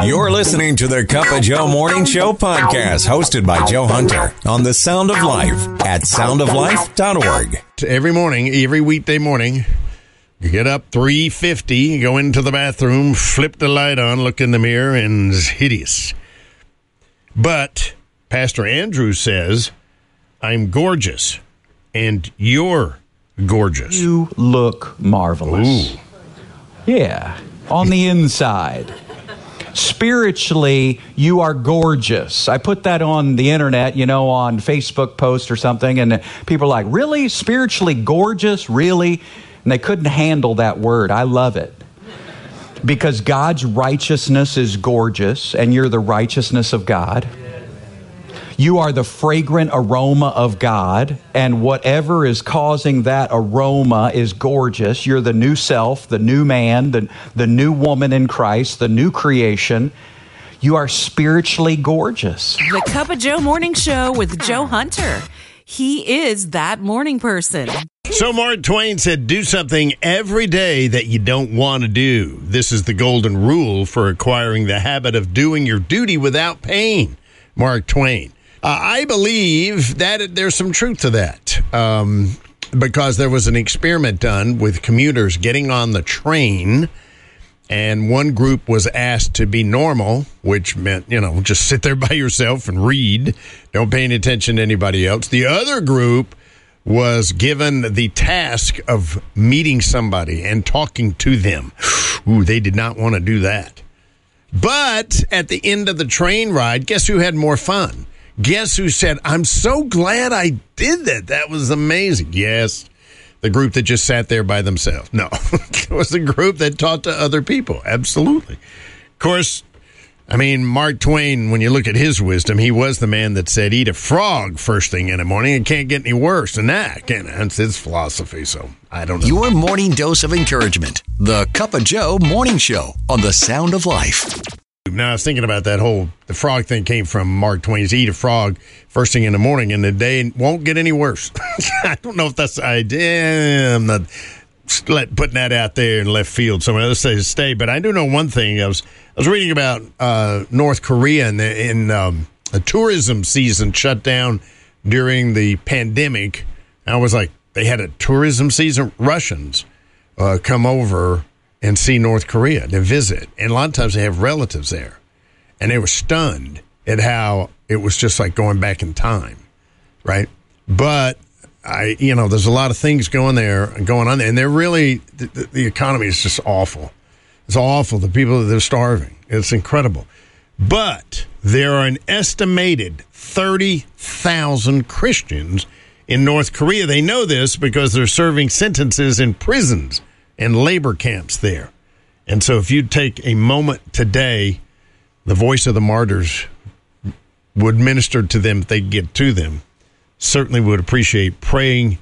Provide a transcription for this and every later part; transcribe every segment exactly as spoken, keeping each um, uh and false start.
You're listening to the Cup of Joe Morning Show podcast, hosted by Joe Hunter on The Sound of Life at sound of life dot org. Every morning, every weekday morning, you get up three fifty, go into the bathroom, flip the light on, look in the mirror, and it's hideous. But Pastor Andrew says, I'm gorgeous, and you're gorgeous. You look marvelous. Ooh. Yeah, on the inside. Spiritually, you are gorgeous. I put that on the internet, you know, on Facebook post or something, and people are like, really? Spiritually gorgeous? Really? And they couldn't handle that word. I love it. Because God's righteousness is gorgeous, and you're the righteousness of God. You are the fragrant aroma of God, and whatever is causing that aroma is gorgeous. You're the new self, the new man, the, the new woman in Christ, the new creation. You are spiritually gorgeous. The Cup of Joe Morning Show with Joe Hunter. He is that morning person. So Mark Twain said, do something every day that you don't want to do. This is the golden rule for acquiring the habit of doing your duty without pain. Mark Twain. Uh, I believe that there's some truth to that, um, because there was an experiment done with commuters getting on the train, and one group was asked to be normal, which meant, you know, just sit there by yourself and read, don't pay any attention to anybody else. The other group was given the task of meeting somebody and talking to them. Ooh, they did not want to do that. But at the end of the train ride, guess who had more fun? Guess who said, I'm so glad I did that. That was amazing. Yes, the group that just sat there by themselves. No, it was the group that talked to other people. Absolutely. Of course, I mean, Mark Twain, when you look at his wisdom, he was the man that said, eat a frog first thing in the morning. It can't get any worse than that. Can it? That's his philosophy, so I don't know. Your morning dose of encouragement. The Cup of Joe Morning Show on The Sound of Life. Now, I was thinking about that whole, the frog thing came from Mark Twain's eat a frog first thing in the morning, and the day won't get any worse. I don't know if that's the idea. I'm not let, putting that out there in left field. Someone else says stay. But I do know one thing. I was I was reading about uh, North Korea and in, in um, a tourism season shut down during the pandemic. And I was like, they had a tourism season. Russians uh, come over and see North Korea to visit. And a lot of times they have relatives there. And they were stunned at how it was just like going back in time, right? But, I, you know, there's a lot of things going there, going on there. And they're really, the, the economy is just awful. It's awful. The people, they're starving. It's incredible. But there are an estimated thirty thousand Christians in North Korea. They know this because they're serving sentences in prisons and labor camps there. And so if you take a moment today, the voice of the martyrs would minister to them if they get to them. Certainly would appreciate praying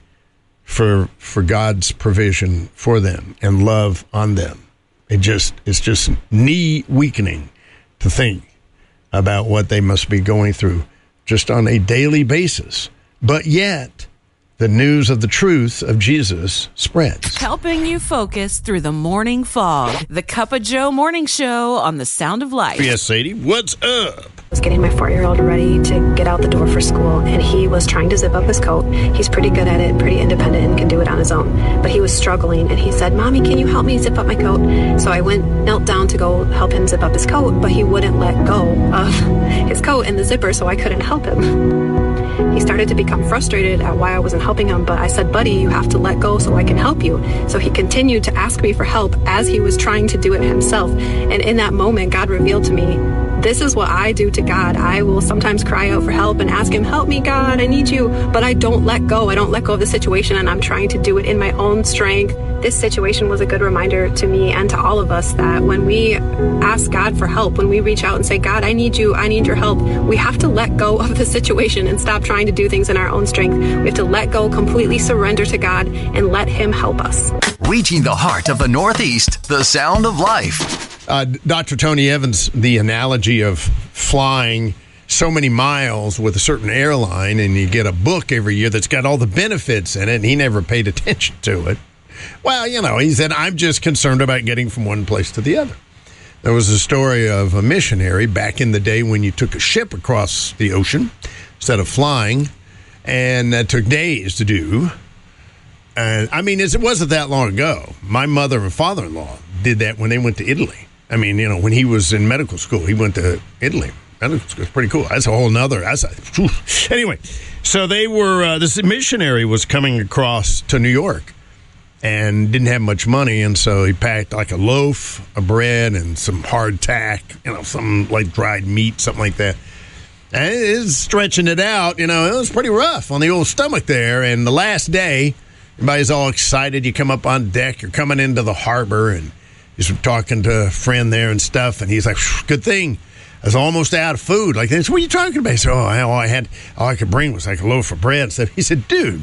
for for God's provision for them and love on them. It just it's just knee weakening to think about what they must be going through just on a daily basis. But yet, the news of the truth of Jesus spreads. Helping you focus through the morning fog. The Cup of Joe Morning Show on The Sound of Life. Yes, Sadie, what's up? I was getting my four-year-old ready to get out the door for school, and he was trying to zip up his coat. He's pretty good at it, pretty independent, and can do it on his own. But he was struggling, and he said, Mommy, can you help me zip up my coat? So I went, knelt down to go help him zip up his coat, but he wouldn't let go of his coat and the zipper, so I couldn't help him. He started to become frustrated at why I wasn't helping him, but I said, buddy, you have to let go so I can help you. So he continued to ask me for help as he was trying to do it himself. And in that moment, God revealed to me, this is what I do to God. I will sometimes cry out for help and ask him, help me, God, I need you. But I don't let go. I don't let go of the situation, and I'm trying to do it in my own strength. This situation was a good reminder to me and to all of us that when we ask God for help, when we reach out and say, God, I need you, I need your help, we have to let go of the situation and stop trying to do things in our own strength. We have to let go, completely surrender to God, and let him help us. Reaching the heart of the Northeast, the sound of life. Uh, Doctor Tony Evans, the analogy of flying so many miles with a certain airline, and you get a book every year that's got all the benefits in it, and he never paid attention to it. Well, you know, he said, I'm just concerned about getting from one place to the other. There was a story of a missionary back in the day when you took a ship across the ocean instead of flying, and that took days to do. And I mean, it wasn't that long ago. My mother and father-in-law did that when they went to Italy. I mean, you know, when he was in medical school, he went to Italy. Medical school is pretty cool. That's a whole nother. That's a, anyway, so they were, uh, this missionary was coming across to New York and didn't have much money, and so he packed like a loaf of bread and some hardtack, you know, some like dried meat, something like that. And it was stretching it out, you know, it was pretty rough on the old stomach there. And the last day, everybody's all excited. You come up on deck, you're coming into the harbor, and he's talking to a friend there and stuff, and he's like, good thing I was almost out of food. Like this, what are you talking about? He said, oh, all I had, all I could bring was like a loaf of bread and stuff. He said, dude,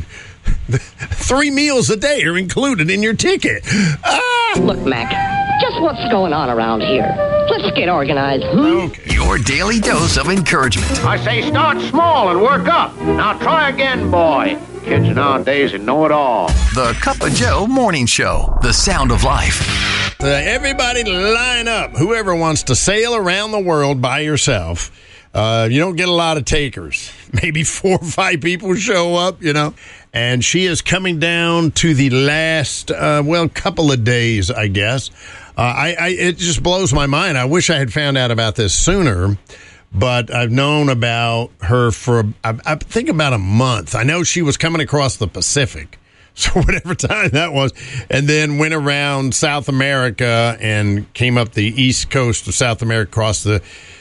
three meals a day are included in your ticket. Ah! Look, Mac, just what's going on around here? Let's get organized. Hmm? Okay. Your daily dose of encouragement. I say start small and work up. Now try again, boy. Kids nowadays know it all. The Cup of Joe Morning Show. The sound of life. Uh, everybody line up. Whoever wants to sail around the world by yourself. Uh, you don't get a lot of takers. Maybe four or five people show up, you know. And she is coming down to the last, uh, well, couple of days, I guess. Uh, I, I it just blows my mind. I wish I had found out about this sooner, but I've known about her for, I, I think, about a month. I know she was coming across the Pacific, so whatever time that was, and then went around South America and came up the east coast of South America, across the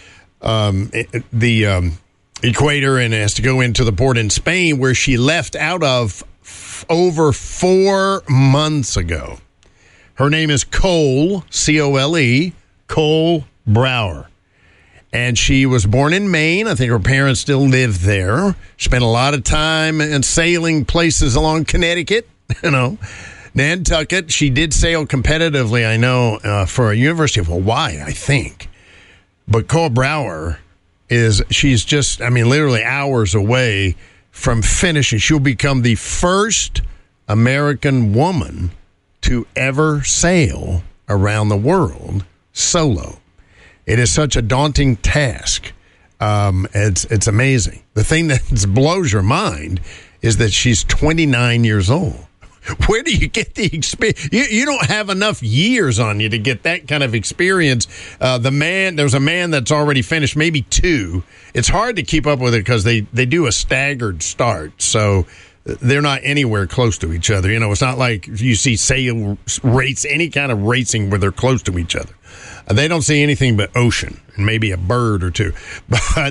um, the um, equator, and has to go into the port in Spain, where she left out of f- over four months ago. Her name is Cole, C O L E, Cole Brower. And she was born in Maine. I think her parents still live there. Spent a lot of time in sailing places along Connecticut, you know, Nantucket. She did sail competitively, I know, uh, for a University of Hawaii, I think. But Cole Brower is, she's just, I mean, literally hours away from finishing. She'll become the first American woman to ever sail around the world solo. It is such a daunting task. Um, it's it's amazing. The thing that blows your mind is that she's twenty-nine years old. Where do you get the experience? You, you don't have enough years on you to get that kind of experience. Uh, the man, there's a man that's already finished, maybe two. It's hard to keep up with it because they, they do a staggered start. So they're not anywhere close to each other. You know, it's not like you see sail race, any kind of racing where they're close to each other. Uh, they don't see anything but ocean and maybe a bird or two. But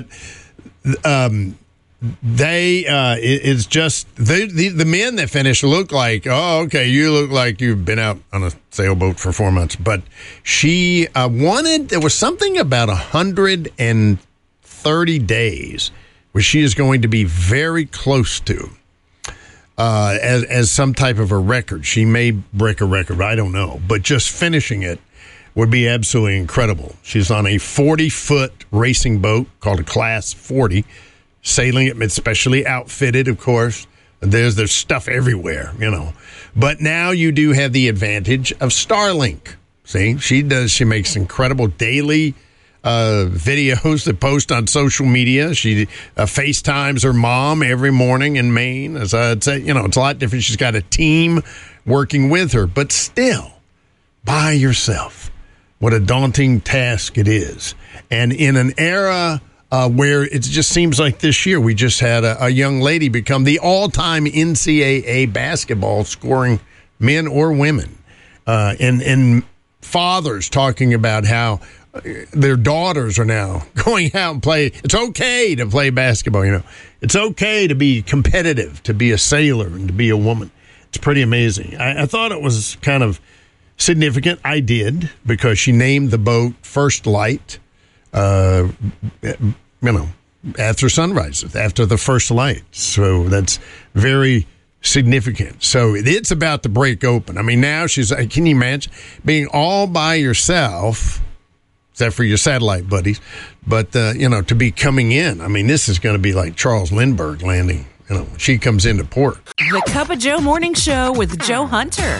um, they, uh, it, it's just, they, the, the men that finish look like, oh, okay, you look like you've been out on a sailboat for four months. But she uh, wanted, there was something about one hundred thirty days where she is going to be very close to. Uh, as as some type of a record. She may break a record, I don't know. But just finishing it would be absolutely incredible. She's on a forty-foot racing boat called a Class forty, sailing it, specially outfitted, of course. There's, there's stuff everywhere, you know. But now you do have the advantage of Starlink. See, she does. She makes incredible daily Uh, videos that post on social media. She uh, FaceTimes her mom every morning in Maine. As I'd say, you know, it's a lot different. She's got a team working with her, but still, by yourself. What a daunting task it is. And in an era uh, where it just seems like this year, we just had a, a young lady become the all-time N C double A basketball scoring men or women. Uh, and, and fathers talking about how their daughters are now going out and play. It's okay to play basketball, you know. It's okay to be competitive, to be a sailor, and to be a woman. It's pretty amazing. I, I thought it was kind of significant. I did, because she named the boat First Light, uh, you know, after sunrise, after the first light. So that's very significant. So it's about to break open. I mean, now she's, can you imagine being all by yourself, except for your satellite buddies, but, uh, you know, to be coming in. I mean, this is going to be like Charles Lindbergh landing, you know, when she comes into port. The Cup of Joe Morning Show with Joe Hunter.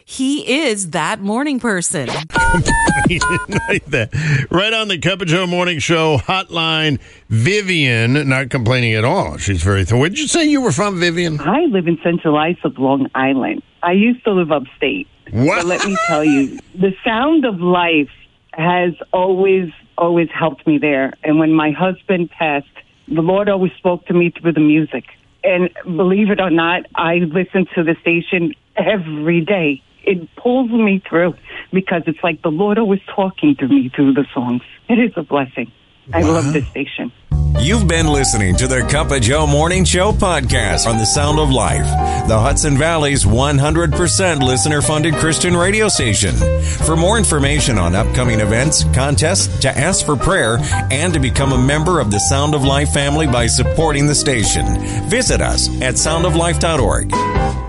he is that morning person. Like that. Right on the Cup of Joe Morning Show hotline, Vivian, not complaining at all. She's very th- Where did you say you were from, Vivian? I live in Central Islip, Long Island. I used to live upstate. What? But let me tell you, the sound of life has always, always helped me there. And when my husband passed, the Lord always spoke to me through the music. And believe it or not, I listen to the station every day. It pulls me through because it's like the Lord always talking to me through the songs. It is a blessing. I Wow. love this station. You've been listening to the Cup of Joe Morning Show podcast on the Sound of Life, the Hudson Valley's one hundred percent listener-funded Christian radio station. For more information on upcoming events, contests, to ask for prayer, and to become a member of the Sound of Life family by supporting the station, visit us at sound of life dot org.